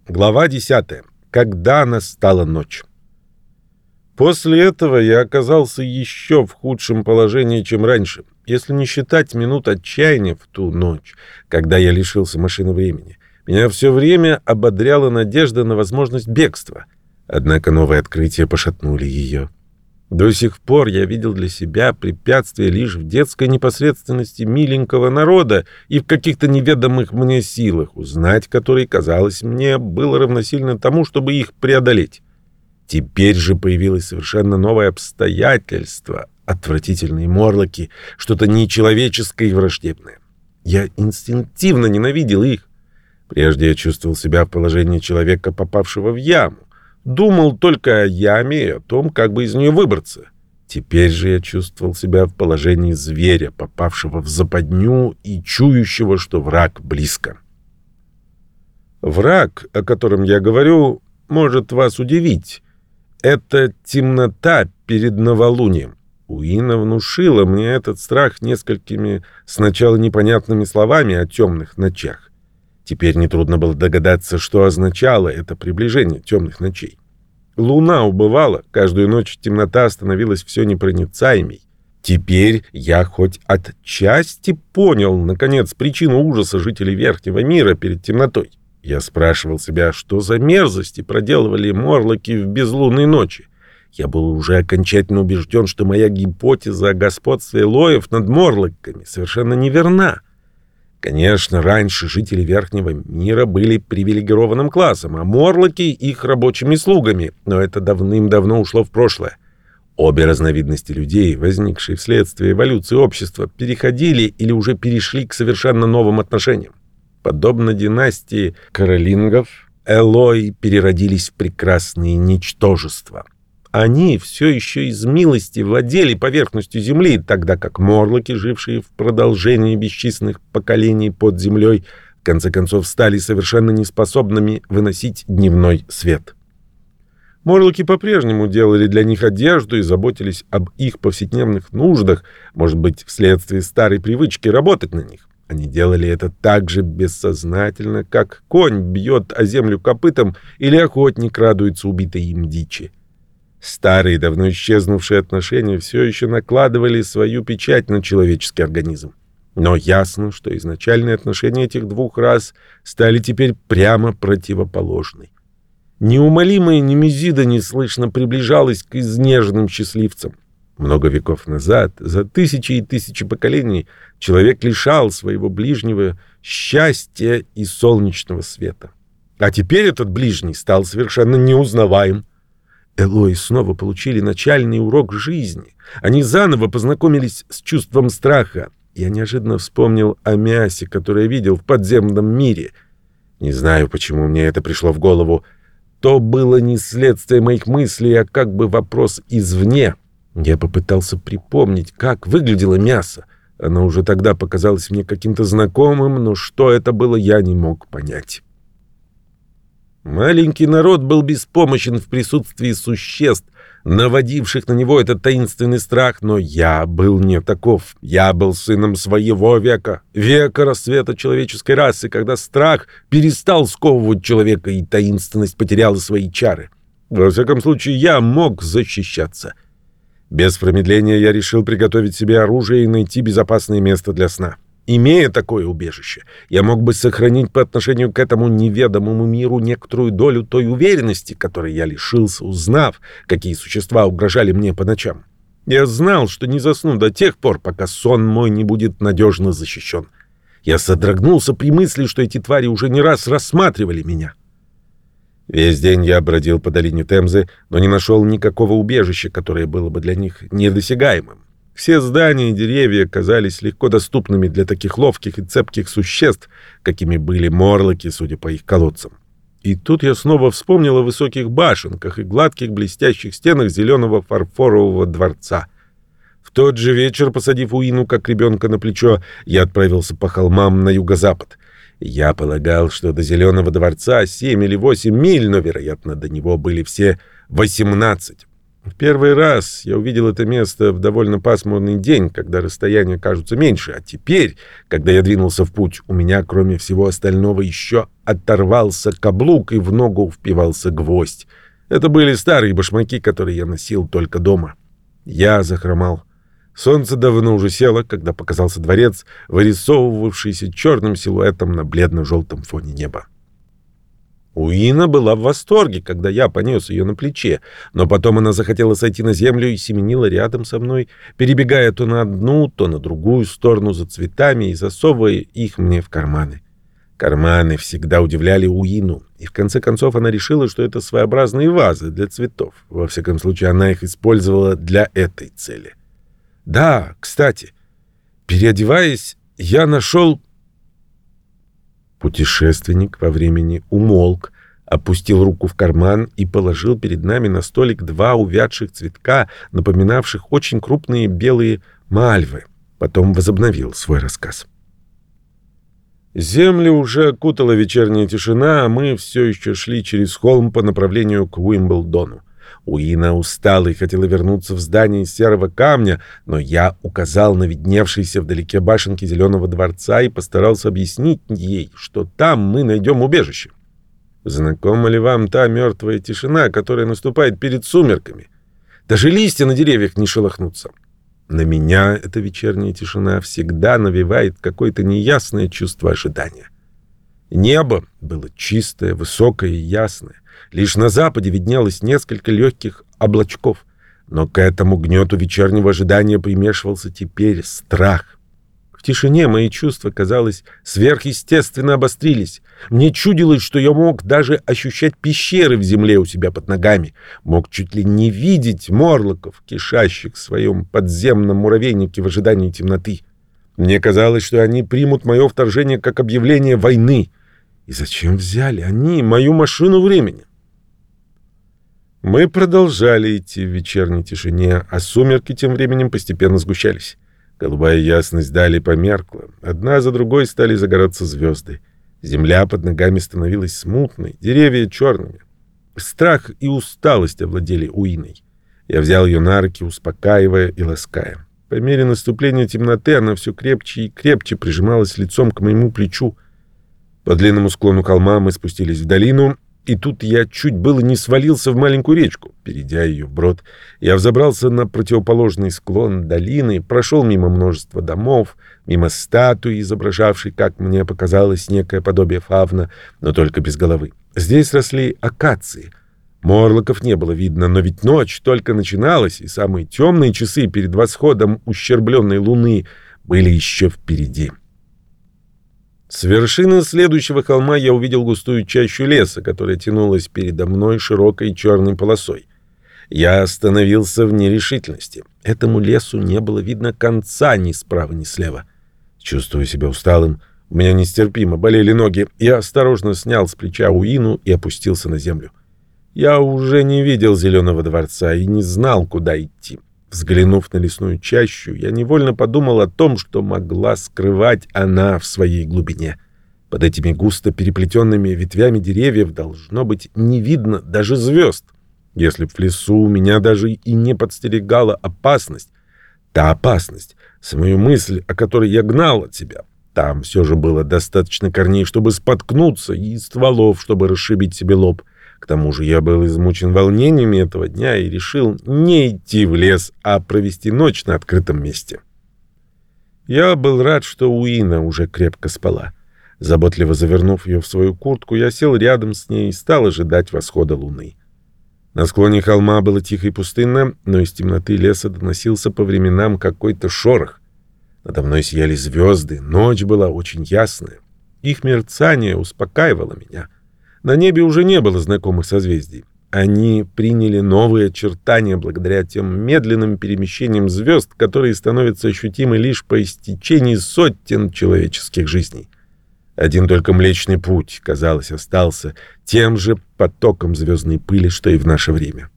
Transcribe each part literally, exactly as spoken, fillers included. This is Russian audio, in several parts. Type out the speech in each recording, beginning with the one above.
Глава десятая. Когда настала ночь. После этого я оказался еще в худшем положении, чем раньше, если не считать минут отчаяния в ту ночь, когда я лишился машины времени. Меня все время ободряла надежда на возможность бегства. Однако новые открытия пошатнули ее. До сих пор я видел для себя препятствия лишь в детской непосредственности миленького народа и в каких-то неведомых мне силах, узнать которые, казалось мне, было равносильно тому, чтобы их преодолеть. Теперь же появилось совершенно новое обстоятельство, отвратительные морлоки, что-то нечеловеческое и враждебное. Я инстинктивно ненавидел их. Прежде я чувствовал себя в положении человека, попавшего в яму. Думал только о яме и о том, как бы из нее выбраться. Теперь же я чувствовал себя в положении зверя, попавшего в западню и чующего, что враг близко. Враг, о котором я говорю, может вас удивить. Это темнота перед новолунием. Уина внушила мне этот страх несколькими сначала непонятными словами о темных ночах. Теперь нетрудно было догадаться, что означало это приближение темных ночей. Луна убывала, каждую ночь темнота становилась все непроницаемей. Теперь я хоть отчасти понял, наконец, причину ужаса жителей Верхнего мира перед темнотой. Я спрашивал себя, что за мерзости проделывали морлоки в безлунной ночи. Я был уже окончательно убежден, что моя гипотеза о господстве лоев над морлоками совершенно неверна. Конечно, раньше жители Верхнего мира были привилегированным классом, а морлоки — их рабочими слугами, но это давным-давно ушло в прошлое. Обе разновидности людей, возникшие вследствие эволюции общества, переходили или уже перешли к совершенно новым отношениям. Подобно династии каролингов, элои переродились в прекрасные ничтожества. Они все еще из милости владели поверхностью земли, тогда как морлоки, жившие в продолжении бесчисленных поколений под землей, в конце концов стали совершенно неспособными выносить дневной свет. Морлоки по-прежнему делали для них одежду и заботились об их повседневных нуждах, может быть, вследствие старой привычки работать на них. Они делали это так же бессознательно, как конь бьет о землю копытом или охотник радуется убитой им дичи. Старые, давно исчезнувшие отношения все еще накладывали свою печать на человеческий организм. Но ясно, что изначальные отношения этих двух рас стали теперь прямо противоположны. Неумолимая Немезида неслышно приближалась к изнеженным счастливцам. Много веков назад, за тысячи и тысячи поколений, человек лишал своего ближнего счастья и солнечного света. А теперь этот ближний стал совершенно неузнаваем. Элои снова получили начальный урок жизни. Они заново познакомились с чувством страха. Я неожиданно вспомнил о мясе, которое видел в подземном мире. Не знаю, почему мне это пришло в голову. То было не следствие моих мыслей, а как бы вопрос извне. Я попытался припомнить, как выглядело мясо. Оно уже тогда показалось мне каким-то знакомым, но что это было, я не мог понять. Маленький народ был беспомощен в присутствии существ, наводивших на него этот таинственный страх, но я был не таков. Я был сыном своего века, века рассвета человеческой расы, когда страх перестал сковывать человека и таинственность потеряла свои чары. Во всяком случае, я мог защищаться. Без промедления я решил приготовить себе оружие и найти безопасное место для сна. Имея такое убежище, я мог бы сохранить по отношению к этому неведомому миру некоторую долю той уверенности, которой я лишился, узнав, какие существа угрожали мне по ночам. Я знал, что не засну до тех пор, пока сон мой не будет надежно защищен. Я содрогнулся при мысли, что эти твари уже не раз рассматривали меня. Весь день я бродил по долине Темзы, но не нашел никакого убежища, которое было бы для них недосягаемым. Все здания и деревья казались легко доступными для таких ловких и цепких существ, какими были морлоки, судя по их колодцам. И тут я снова вспомнил о высоких башенках и гладких блестящих стенах зеленого фарфорового дворца. В тот же вечер, посадив Уину как ребенка на плечо, я отправился по холмам на юго-запад. Я полагал, что до Зеленого дворца семь или восемь миль, но, вероятно, до него были все восемнадцать. В первый раз я увидел это место в довольно пасмурный день, когда расстояния кажутся меньше, а теперь, когда я двинулся в путь, у меня, кроме всего остального, еще оторвался каблук и в ногу впивался гвоздь. Это были старые башмаки, которые я носил только дома. Я захромал. Солнце давно уже село, когда показался дворец, вырисовывавшийся черным силуэтом на бледно-желтом фоне неба. Уина была в восторге, когда я понес ее на плече, но потом она захотела сойти на землю и семенила рядом со мной, перебегая то на одну, то на другую сторону за цветами и засовывая их мне в карманы. Карманы всегда удивляли Уину, и в конце концов она решила, что это своеобразные вазы для цветов. Во всяком случае, она их использовала для этой цели. Да, кстати, переодеваясь, я нашел... Путешественник во времени умолк, опустил руку в карман и положил перед нами на столик два увядших цветка, напоминавших очень крупные белые мальвы. Потом возобновил свой рассказ. Землю уже окутала вечерняя тишина, а мы все еще шли через холм по направлению к Уимблдону. Уина устала и хотела вернуться в здание из серого камня, но я указал на видневшиеся вдалеке башенки Зеленого дворца и постарался объяснить ей, что там мы найдем убежище. Знакома ли вам та мертвая тишина, которая наступает перед сумерками? Даже листья на деревьях не шелохнутся. На меня эта вечерняя тишина всегда навевает какое-то неясное чувство ожидания. Небо было чистое, высокое и ясное. Лишь на западе виднелось несколько легких облачков. Но к этому гнету вечернего ожидания примешивался теперь страх. В тишине мои чувства, казалось, сверхъестественно обострились. Мне чудилось, что я мог даже ощущать пещеры в земле у себя под ногами. Мог чуть ли не видеть морлоков, кишащих в своем подземном муравейнике в ожидании темноты. Мне казалось, что они примут мое вторжение как объявление войны. И зачем взяли они мою машину времени? Мы продолжали идти в вечерней тишине, а сумерки тем временем постепенно сгущались. Голубая ясность дали померкла. Одна за другой стали загораться звезды. Земля под ногами становилась смутной, деревья черными. Страх и усталость овладели Уиной. Я взял ее на руки, успокаивая и лаская. По мере наступления темноты она все крепче и крепче прижималась лицом к моему плечу. По длинному склону холма мы спустились в долину, и тут я чуть было не свалился в маленькую речку. Перейдя ее вброд, я взобрался на противоположный склон долины, прошел мимо множества домов, мимо статуи, изображавшей, как мне показалось, некое подобие фавна, но только без головы. Здесь росли акации. Морлоков не было видно, но ведь ночь только начиналась, и самые темные часы перед восходом ущербленной луны были еще впереди. С вершины следующего холма я увидел густую чащу леса, которая тянулась передо мной широкой черной полосой. Я остановился в нерешительности. Этому лесу не было видно конца ни справа, ни слева. Чувствуя себя усталым, у меня нестерпимо болели ноги. Я осторожно снял с плеча Уину и опустился на землю. Я уже не видел Зеленого дворца и не знал, куда идти. Взглянув на лесную чащу, я невольно подумал о том, что могла скрывать она в своей глубине. Под этими густо переплетенными ветвями деревьев должно быть не видно даже звезд. Если б в лесу меня даже и не подстерегала опасность, та опасность, самую мысль, о которой я гнал от себя, там все же было достаточно корней, чтобы споткнуться, и стволов, чтобы расшибить себе лоб. К тому же я был измучен волнениями этого дня и решил не идти в лес, а провести ночь на открытом месте. Я был рад, что Уина уже крепко спала. Заботливо завернув ее в свою куртку, я сел рядом с ней и стал ожидать восхода луны. На склоне холма было тихо и пустынно, но из темноты леса доносился по временам какой-то шорох. Надо мной сияли звезды, ночь была очень ясная. Их мерцание успокаивало меня. На небе уже не было знакомых созвездий. Они приняли новые очертания благодаря тем медленным перемещениям звезд, которые становятся ощутимы лишь по истечении сотен человеческих жизней. Один только Млечный Путь, казалось, остался тем же потоком звездной пыли, что и в наше время.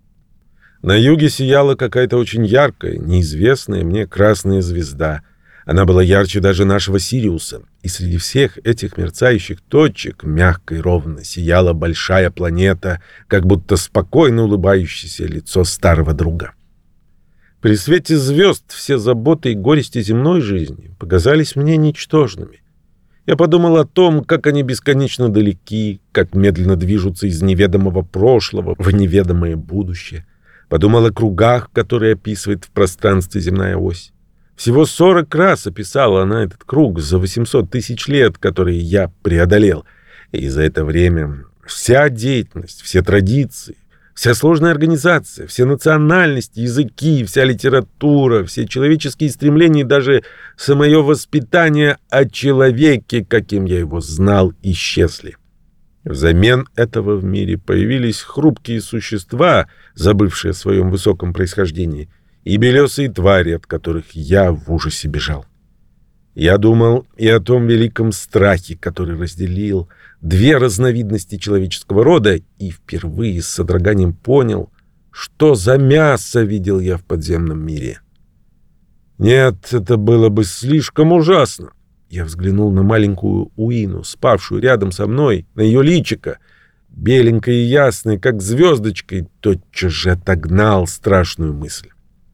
На юге сияла какая-то очень яркая, неизвестная мне красная звезда. Она была ярче даже нашего Сириуса, и среди всех этих мерцающих точек мягко и ровно сияла большая планета, как будто спокойно улыбающееся лицо старого друга. При свете звезд все заботы и горести земной жизни показались мне ничтожными. Я подумал о том, как они бесконечно далеки, как медленно движутся из неведомого прошлого в неведомое будущее. Подумал о кругах, которые описывает в пространстве земная ось. Всего сорок раз описала она этот круг за восемьсот тысяч лет, которые я преодолел. И за это время вся деятельность, все традиции, вся сложная организация, все национальности, языки, вся литература, все человеческие стремления и даже самое воспитание о человеке, каким я его знал, исчезли. Взамен этого в мире появились хрупкие существа, забывшие о своем высоком происхождении, и белесые твари, от которых я в ужасе бежал. Я думал и о том великом страхе, который разделил две разновидности человеческого рода, и впервые с содроганием понял, что за мясо видел я в подземном мире. Нет, это было бы слишком ужасно. Я взглянул на маленькую Уину, спавшую рядом со мной, на ее личико, беленькое и ясное, как звездочка, и тотчас же отогнал страшную мысль.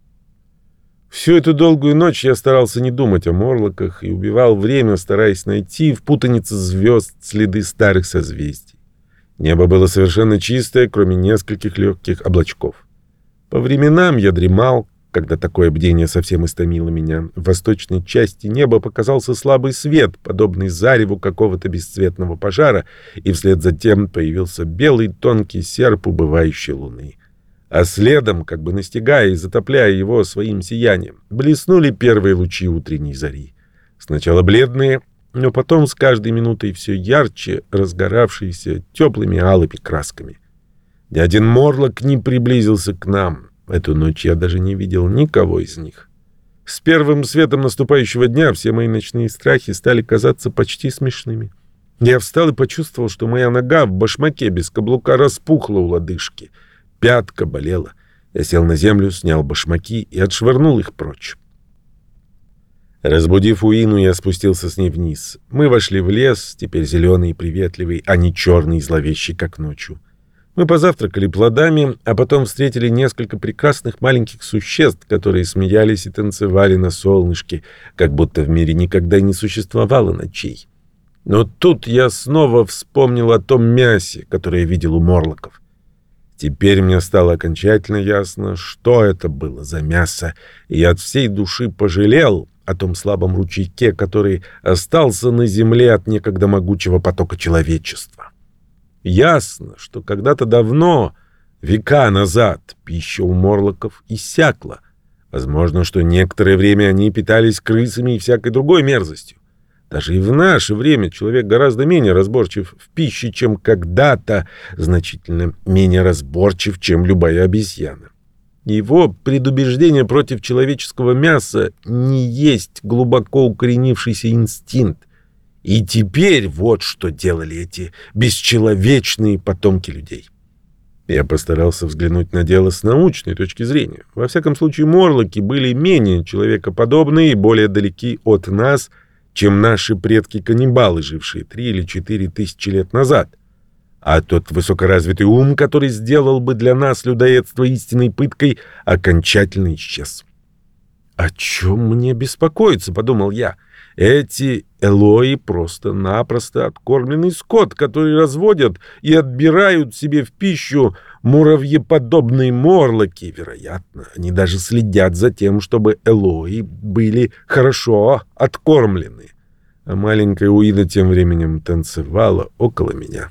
Всю эту долгую ночь я старался не думать о морлоках и убивал время, стараясь найти в путанице звезд следы старых созвездий. Небо было совершенно чистое, кроме нескольких легких облачков. По временам я дремал, когда такое бдение совсем истомило меня. В восточной части неба показался слабый свет, подобный зареву какого-то бесцветного пожара, и вслед за тем появился белый тонкий серп убывающей луны. А следом, как бы настигая и затопляя его своим сиянием, блеснули первые лучи утренней зари. Сначала бледные, но потом с каждой минутой все ярче, разгоравшиеся теплыми алыми красками. Ни один морлок не приблизился к нам. Эту ночь я даже не видел никого из них. С первым светом наступающего дня все мои ночные страхи стали казаться почти смешными. Я встал и почувствовал, что моя нога в башмаке без каблука распухла у лодыжки. Пятка болела. Я сел на землю, снял башмаки и отшвырнул их прочь. Разбудив Уину, я спустился с ней вниз. Мы вошли в лес, теперь зеленый и приветливый, а не черный и зловещий, как ночью. Мы позавтракали плодами, а потом встретили несколько прекрасных маленьких существ, которые смеялись и танцевали на солнышке, как будто в мире никогда не существовало ночей. Но тут я снова вспомнил о том мясе, которое я видел у морлоков. Теперь мне стало окончательно ясно, что это было за мясо, и я от всей души пожалел о том слабом ручейке, который остался на земле от некогда могучего потока человечества. Ясно, что когда-то давно, века назад, пища у морлоков иссякла. Возможно, что некоторое время они питались крысами и всякой другой мерзостью. Даже и в наше время человек гораздо менее разборчив в пище, чем когда-то, значительно менее разборчив, чем любая обезьяна. Его предубеждение против человеческого мяса не есть глубоко укоренившийся инстинкт. И теперь вот что делали эти бесчеловечные потомки людей. Я постарался взглянуть на дело с научной точки зрения. Во всяком случае, морлоки были менее человекоподобны и более далеки от нас, чем наши предки-каннибалы, жившие три или четыре тысячи лет назад. А тот высокоразвитый ум, который сделал бы для нас людоедство истинной пыткой, окончательно исчез. «О чем мне беспокоиться?» — подумал я. «Эти элои просто-напросто откормленный скот, который разводят и отбирают себе в пищу муравьеподобные морлоки. Вероятно, они даже следят за тем, чтобы элои были хорошо откормлены». А маленькая Уина тем временем танцевала около меня.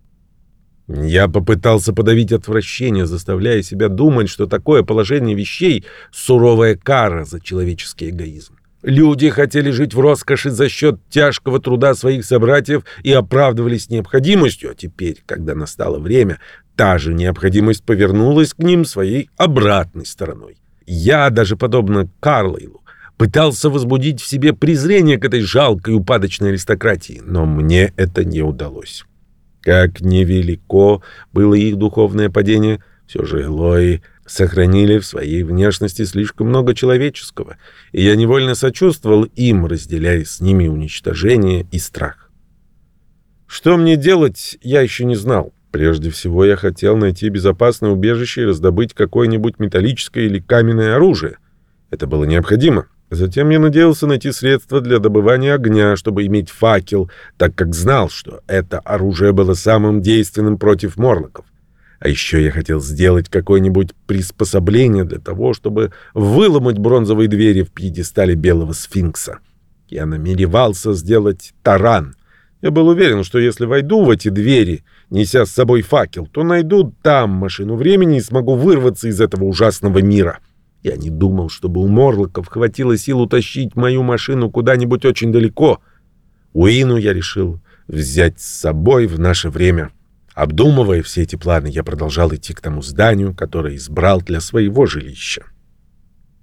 Я попытался подавить отвращение, заставляя себя думать, что такое положение вещей — суровая кара за человеческий эгоизм. Люди хотели жить в роскоши за счет тяжкого труда своих собратьев и оправдывались необходимостью, а теперь, когда настало время, та же необходимость повернулась к ним своей обратной стороной. Я, даже подобно Карлейлу, пытался возбудить в себе презрение к этой жалкой упадочной аристократии, но мне это не удалось. Как невелико было их духовное падение, все же элои сохранили в своей внешности слишком много человеческого, и я невольно сочувствовал им, разделяя с ними уничтожение и страх. Что мне делать, я еще не знал. Прежде всего, я хотел найти безопасное убежище и раздобыть какое-нибудь металлическое или каменное оружие. Это было необходимо. Затем я надеялся найти средства для добывания огня, чтобы иметь факел, так как знал, что это оружие было самым действенным против морлоков. А еще я хотел сделать какое-нибудь приспособление для того, чтобы выломать бронзовые двери в пьедестале белого сфинкса. Я намеревался сделать таран. Я был уверен, что если войду в эти двери, неся с собой факел, то найду там машину времени и смогу вырваться из этого ужасного мира. Я не думал, чтобы у морлоков хватило сил утащить мою машину куда-нибудь очень далеко. Уину я решил взять с собой в наше время. Обдумывая все эти планы, я продолжал идти к тому зданию, которое избрал для своего жилища.